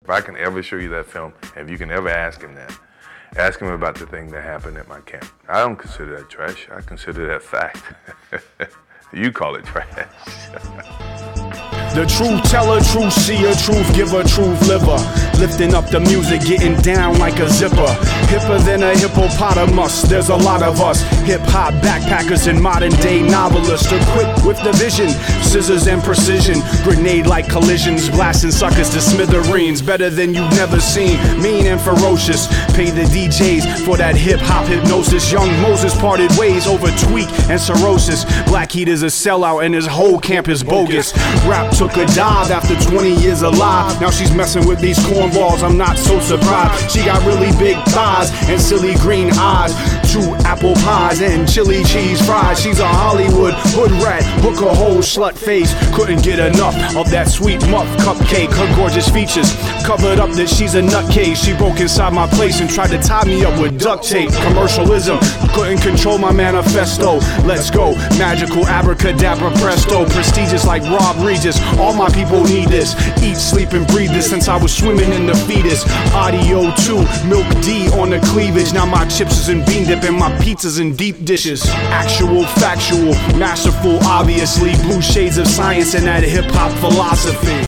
If I can ever show you that film, and if you can ever ask him that, ask him about the thing that happened at my camp. I don't consider that trash. I consider that fact. You call it trash. The truth teller, truth seer, truth giver, truth liver. Lifting up the music, getting down like a zipper. Hipper than a hippopotamus, there's a lot of us. Hip-hop backpackers and modern-day novelists. Equipped with the vision, scissors and precision. Grenade-like collisions, blasting suckers to smithereens. Better than you've never seen, mean and ferocious. Pay the DJs for that hip-hop hypnosis. Young Moses parted ways over tweak and cirrhosis. Black Heat is a sellout and his whole camp is bogus. Rap took a dive after 20 years alive. Now she's messing with these cornballs, I'm not so surprised. She got really big thighs and silly green eyes. 2 apple pies and chili cheese fries. She's a Hollywood hood rat, hook a whole slut face. Couldn't get enough of that sweet muff cupcake. Her gorgeous features covered up that she's a nutcase. She broke inside my place and tried to tie me up with duct tape. Commercialism couldn't control my manifesto. Let's go, magical abracadabra presto. Prestigious like Rob Regis. All my people need this. Eat, sleep, and breathe this since I was swimming in the fetus. Audio 2, milk D on the cleavage. Now my chips is in bean dip and my pizza's in deep dishes. Actual, factual, masterful, obviously. Blue shades of science and that hip-hop philosophy.